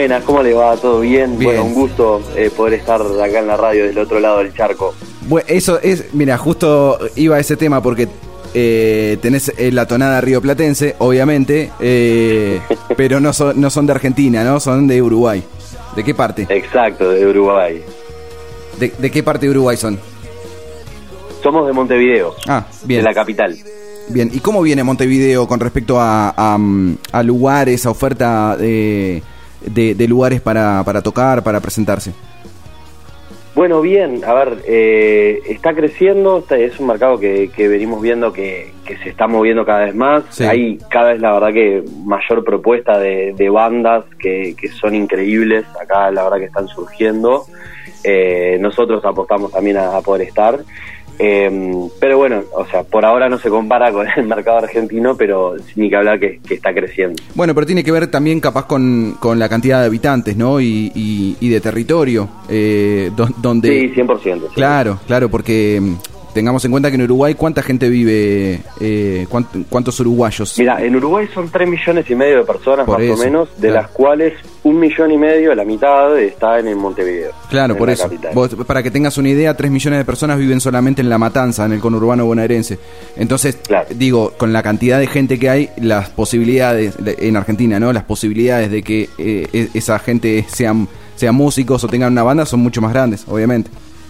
Buenas, ¿cómo les va? ¿Todo bien? Bien. Bueno, un gusto poder estar acá en la radio del otro lado del charco. Bueno, eso es, mira, justo iba a ese tema porque tenés la tonada rioplatense, obviamente, pero no son de Argentina, ¿no? Son de Uruguay. ¿De qué parte? Exacto, de Uruguay. ¿De qué parte de Uruguay son? Somos de Montevideo, Ah, bien. de la capital. Bien, ¿y cómo viene Montevideo con respecto a lugares, a oferta de lugares para tocar, para presentarse? Bueno, bien, a ver, está creciendo, es un mercado que venimos viendo que se está moviendo cada vez más. Sí. Hay cada vez, la verdad, que mayor propuesta de bandas que son increíbles, acá la verdad que están surgiendo. Nosotros apostamos también a poder estar. Pero bueno, o sea, por ahora no se compara con el mercado argentino, pero ni que hablar que está creciendo. Bueno, pero tiene que ver también capaz con la cantidad de habitantes, ¿no? Y de territorio, donde... Sí, 100%. Sí. Claro, porque tengamos en cuenta que en Uruguay, ¿cuánta gente vive? ¿Cuántos uruguayos? Mira, en Uruguay son 3,5 millones de personas, Por más eso, o menos, de claro. las cuales 1,5 millones, la mitad, está en Montevideo. Claro, en por la eso. capital. Vos, para que tengas una idea, 3 millones de personas viven solamente en La Matanza, en el conurbano bonaerense. Entonces, Claro. digo, con la cantidad de gente que hay, las posibilidades, en Argentina, ¿no? Las posibilidades de que esa gente sean músicos o tengan una banda son mucho más grandes, obviamente.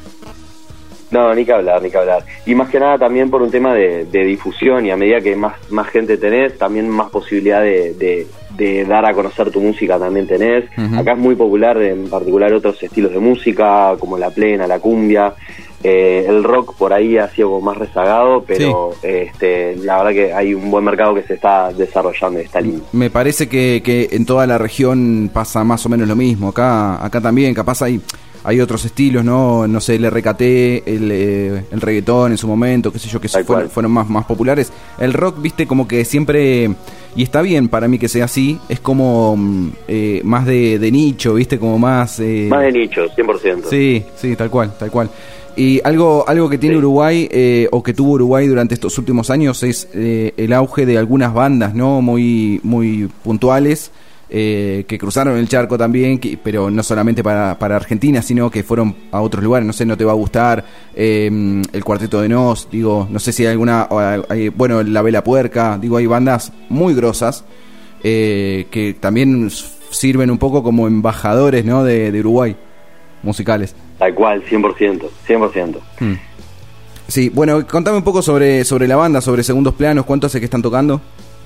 No, ni que hablar. Y más que nada también por un tema de difusión, y a medida que más gente tenés, también más posibilidad de dar a conocer tu música también tenés. Uh-huh. Acá es muy popular, en particular, otros estilos de música, como la plena, la cumbia. El rock por ahí ha sido como más rezagado, pero la verdad que hay un buen mercado que se está desarrollando en esta línea. Me parece que en toda la región pasa más o menos lo mismo. Acá también, capaz hay otros estilos, no sé, el RKT, el reggaetón en su momento, qué sé yo, que fueron más populares. El rock, viste, como que siempre, y está bien para mí que sea así, es como más de nicho, viste, como más... Más de nicho, 100%. Sí, tal cual. Y algo que tiene Uruguay, o que tuvo Uruguay durante estos últimos años, es el auge de algunas bandas, ¿no? Muy puntuales, que cruzaron el charco también, pero no solamente para Argentina, sino que fueron a otros lugares. No sé, no te va a gustar el Cuarteto de Nos, digo, no sé si hay alguna, bueno, La Vela Puerca, digo, hay bandas muy grosas que también sirven un poco como embajadores, ¿no? de Uruguay, musicales. Tal cual, 100%. Sí, bueno, contame un poco sobre la banda, sobre Segundos Planos, ¿cuánto hace que están tocando?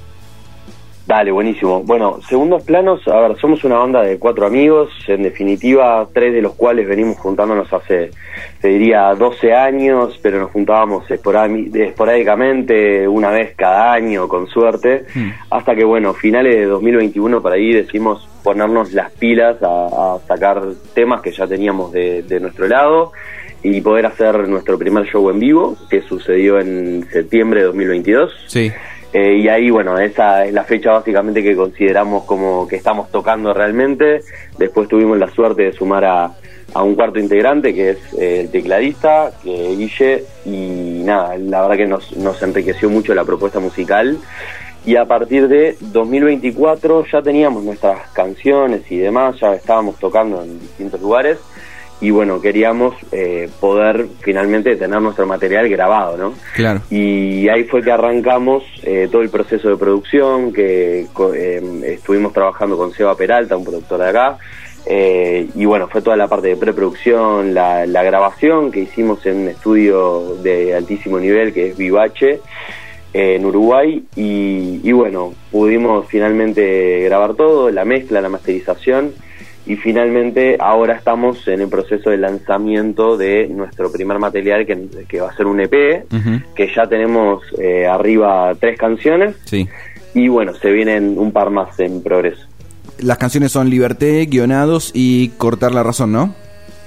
Dale, buenísimo. Bueno, Segundos Planos, a ver, somos una banda de 4 amigos, en definitiva 3 de los cuales venimos juntándonos hace, te diría, 12 años, pero nos juntábamos esporádicamente, una vez cada año, con suerte, hasta que, bueno, finales de 2021 por ahí decidimos ponernos las pilas a sacar temas que ya teníamos de nuestro lado y poder hacer nuestro primer show en vivo, que sucedió en septiembre de 2022. Sí. Y ahí, bueno, esa es la fecha básicamente que consideramos como que estamos tocando realmente. Después tuvimos la suerte de sumar a un cuarto integrante, que es el tecladista, que es Guille, y nada, la verdad que nos enriqueció mucho la propuesta musical. Y a partir de 2024 ya teníamos nuestras canciones y demás, ya estábamos tocando en distintos lugares. Y bueno, queríamos poder finalmente tener nuestro material grabado, ¿no? Claro. Y ahí fue que arrancamos todo el proceso de producción, que estuvimos trabajando con Seba Peralta, un productor de acá, y bueno, fue toda la parte de preproducción, la grabación que hicimos en un estudio de altísimo nivel que es Vivache, en Uruguay, y bueno, pudimos finalmente grabar todo, la mezcla, la masterización. Y finalmente ahora estamos en el proceso de lanzamiento de nuestro primer material, que va a ser un EP, uh-huh. Que ya tenemos arriba 3 canciones. Sí. Y bueno, se vienen un par más en progreso. Las canciones son Liberté, Guionados y Cortar la Razón, ¿no?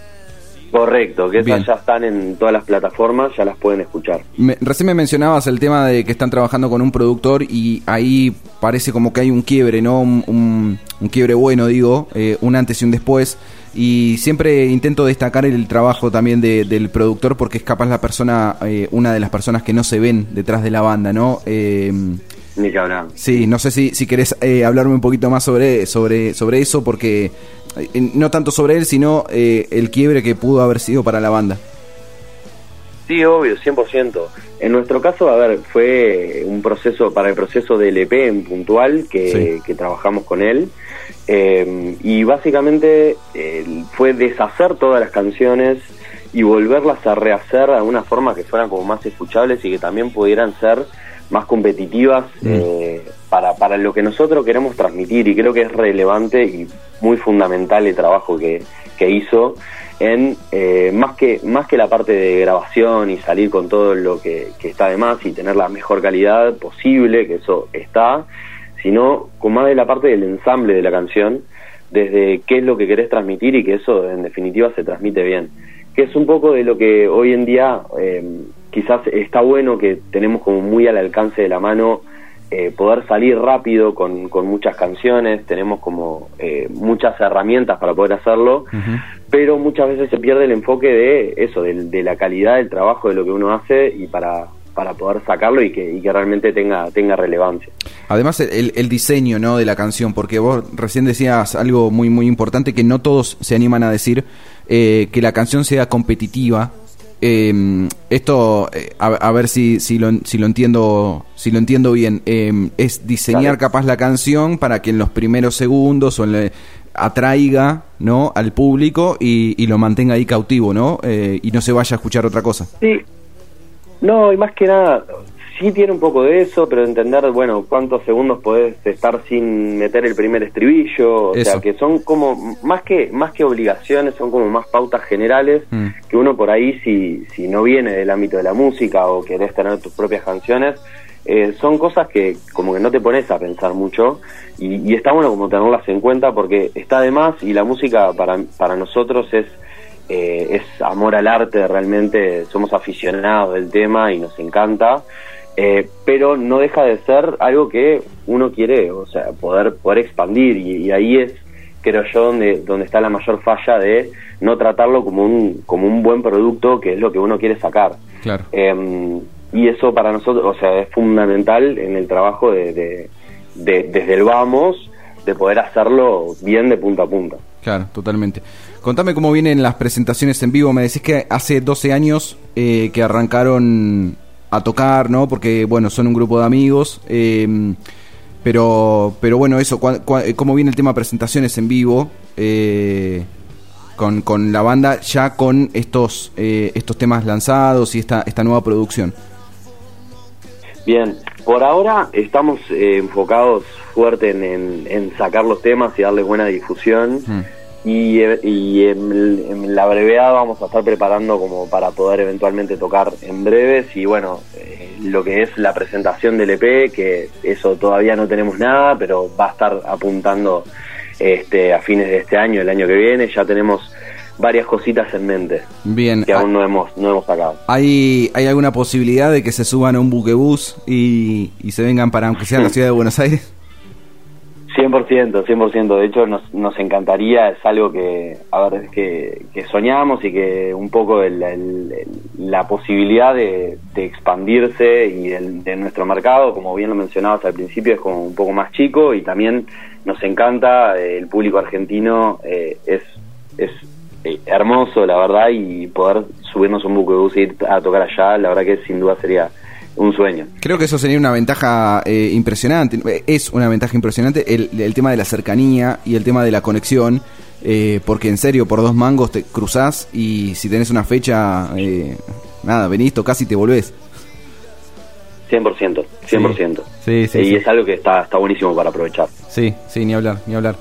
Correcto, que esas ya están en todas las plataformas, ya las pueden escuchar. Recién me mencionabas el tema de que están trabajando con un productor y ahí parece como que hay un quiebre, ¿no? Un quiebre bueno, digo, un antes y un después. Y siempre intento destacar el trabajo también del productor, porque es capaz la persona, una de las personas que no se ven detrás de la banda, ¿no? Ni que hablar. Sí, no sé si querés hablarme un poquito más sobre eso, porque no tanto sobre él, sino el quiebre que pudo haber sido para la banda. Sí, obvio, 100%. En nuestro caso, a ver, fue un proceso, para el proceso del EP en puntual, que trabajamos con él, y básicamente fue deshacer todas las canciones y volverlas a rehacer de una forma que fueran como más escuchables y que también pudieran ser más competitivas para lo que nosotros queremos transmitir, y creo que es relevante y muy fundamental el trabajo que hizo en más que la parte de grabación y salir con todo lo que está de más y tener la mejor calidad posible, que eso está, sino con más de la parte del ensamble de la canción, desde qué es lo que querés transmitir y que eso en definitiva se transmite bien, que es un poco de lo que hoy en día quizás está bueno, que tenemos como muy al alcance de la mano, poder salir rápido con muchas canciones, tenemos como muchas herramientas para poder hacerlo, pero muchas veces se pierde el enfoque de eso, de la calidad del trabajo, de lo que uno hace, y para poder sacarlo y que realmente tenga relevancia. Además el diseño, ¿no?, de la canción, porque vos recién decías algo muy muy importante, que no todos se animan a decir, que la canción sea competitiva. Esto a ver si lo entiendo bien, es diseñar capaz la canción para que en los primeros segundos atraiga, ¿no?, al público y lo mantenga ahí cautivo, ¿no? Y no se vaya a escuchar otra cosa. Sí, no, y más que nada sí tiene un poco de eso, pero entender, bueno, cuántos segundos podés estar sin meter el primer estribillo, o sea, que son como más que obligaciones, son como más pautas generales, que uno por ahí, si no viene del ámbito de la música o querés tener tus propias canciones, son cosas que como que no te pones a pensar mucho, y está bueno como tenerlas en cuenta, porque está de más, y la música para nosotros es amor al arte, realmente somos aficionados del tema y nos encanta, pero no deja de ser algo que uno quiere, o sea, poder expandir, y ahí es, creo yo, donde está la mayor falla de no tratarlo como un buen producto, que es lo que uno quiere sacar. Claro. Y eso para nosotros, o sea, es fundamental en el trabajo desde el vamos, de poder hacerlo bien de punta a punta. Claro, totalmente. Contame cómo vienen las presentaciones en vivo. Me decís que hace 12 años que arrancaron a tocar, ¿no? Porque, bueno, son un grupo de amigos, pero bueno, eso, ¿cómo viene el tema de presentaciones en vivo con la banda, ya con estos temas lanzados y esta nueva producción? Bien, por ahora estamos enfocados fuerte en sacar los temas y darle buena difusión, y en la brevedad vamos a estar preparando como para poder eventualmente tocar en breves, y bueno, lo que es la presentación del EP, que eso todavía no tenemos nada, pero va a estar apuntando a fines de este año, el año que viene, ya tenemos varias cositas en mente. Bien. Que aún no hemos sacado. ¿Hay alguna posibilidad de que se suban a un buquebús y se vengan para, aunque sea, la ciudad de Buenos Aires? 100%. De hecho, nos encantaría, es algo que soñamos, y que un poco la posibilidad de expandirse y de nuestro mercado, como bien lo mencionabas al principio, es como un poco más chico, y también nos encanta, el público argentino es hermoso, la verdad, y poder subirnos un buquebús y ir a tocar allá, la verdad que sin duda sería un sueño. Creo que eso sería una ventaja impresionante. Es una ventaja impresionante el tema de la cercanía y el tema de la conexión, porque en serio, por 2 mangos te cruzás, y si tenés una fecha, venís, tocás y te volvés. 100%. Sí, y es algo que está buenísimo para aprovechar. Sí, ni hablar.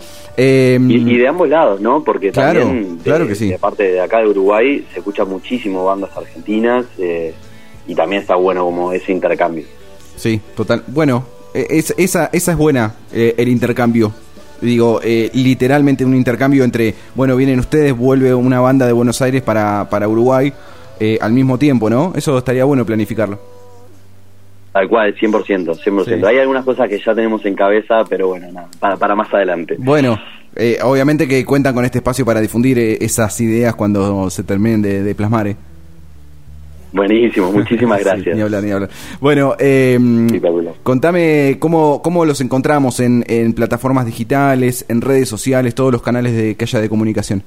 Y de ambos lados, ¿no? Porque también claro que sí. De parte de acá de Uruguay se escucha muchísimo bandas argentinas, y también está bueno como ese intercambio. Sí, total. Bueno, esa es buena, el intercambio. Digo, literalmente un intercambio entre, bueno, vienen ustedes, vuelve una banda de Buenos Aires para Uruguay al mismo tiempo, ¿no? Eso estaría bueno planificarlo. Tal cual, 100%. Sí. Hay algunas cosas que ya tenemos en cabeza, pero bueno, nada, para más adelante. Bueno, obviamente que cuentan con este espacio para difundir esas ideas cuando se terminen de plasmar. Buenísimo, muchísimas gracias. Sí, ni hablar, ni hablar. Bueno, Espectacular. contame cómo los encontramos en plataformas digitales, en redes sociales, todos los canales que haya de comunicación.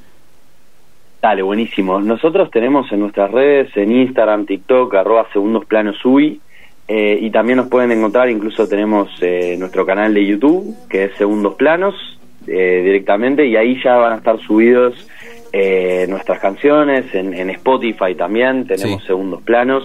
Dale, buenísimo. Nosotros tenemos en nuestras redes, en Instagram, TikTok, @segundosplanosui, y también nos pueden encontrar, incluso tenemos nuestro canal de YouTube, que es Segundos Planos, directamente, y ahí ya van a estar subidos nuestras canciones, en Spotify también tenemos Segundos Planos,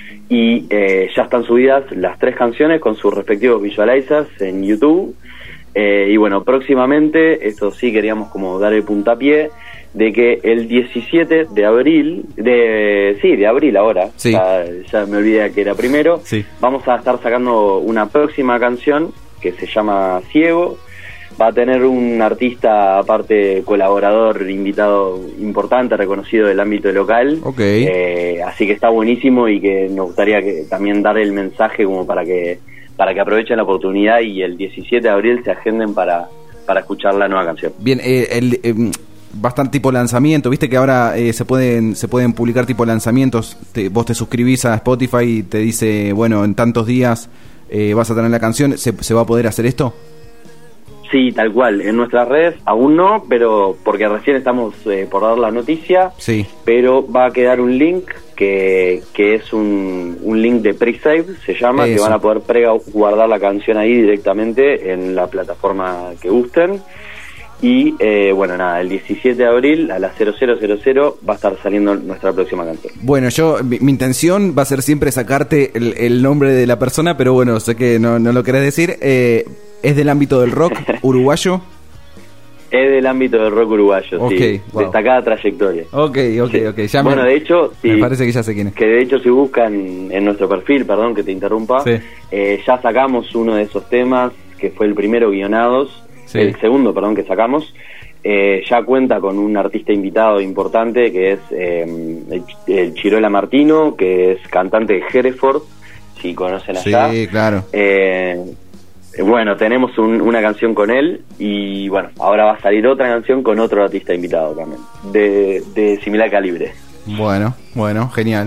y ya están subidas las 3 canciones con sus respectivos visualizers en YouTube, y bueno, próximamente, esto sí queríamos como dar el puntapié, de que el 17 de abril, de abril ahora, ya me olvidé que era primero, vamos a estar sacando una próxima canción que se llama Ciego. Va a tener un artista, aparte colaborador, invitado importante, reconocido del ámbito local, así que está buenísimo, y que nos gustaría que también dar el mensaje como para que aprovechen la oportunidad y el 17 de abril se agenden para escuchar la nueva canción. Bien, bastante tipo lanzamiento, viste que ahora se pueden publicar tipo lanzamientos, vos te suscribís a Spotify y te dice, bueno, en tantos días vas a tener la canción, ¿se va a poder hacer esto? Sí, tal cual, en nuestras redes aún no, pero porque recién estamos por dar la noticia, pero va a quedar un link que es un link de pre-save, se llama, que van a poder guardar la canción ahí directamente en la plataforma que gusten. Y bueno, nada, el 17 de abril a las 00:00 va a estar saliendo nuestra próxima canción. Bueno, mi intención va a ser siempre sacarte el nombre de la persona, pero bueno, sé que no lo querés decir. ¿Es del ámbito del rock uruguayo? Es del ámbito del rock uruguayo, sí. Wow. Destacada trayectoria. Ok. Ya bueno, de hecho, me parece que ya sé quién es. Que de hecho, si buscan en nuestro perfil, perdón que te interrumpa, ya sacamos uno de esos temas, que fue el primero, Guionados. El segundo, perdón, que sacamos, ya cuenta con un artista invitado importante, que es el Chirola Martino, que es cantante de Hereford, si conocen allá. Sí, claro. Bueno, tenemos una canción con él, y bueno, ahora va a salir otra canción con otro artista invitado también, de similar calibre. Bueno, genial.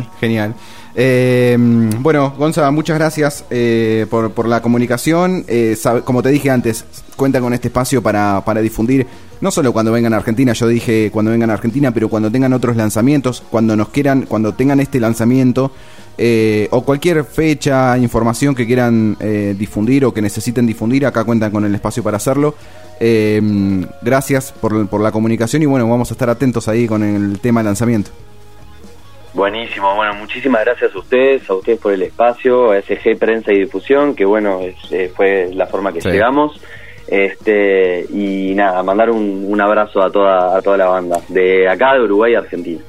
Bueno, Gonza, muchas gracias por la comunicación. Como te dije antes, cuenta con este espacio para difundir, no solo cuando vengan a Argentina, yo dije cuando vengan a Argentina, pero cuando tengan otros lanzamientos, cuando tengan este lanzamiento, o cualquier fecha, información que quieran difundir o que necesiten difundir, acá cuentan con el espacio para hacerlo. Gracias por la comunicación, y bueno, vamos a estar atentos ahí con el tema lanzamiento. Buenísimo, bueno, muchísimas gracias a ustedes por el espacio, a SG Prensa y Difusión, que bueno, fue la forma que llegamos, y nada, mandar un abrazo a toda la banda, de acá, de Uruguay y Argentina.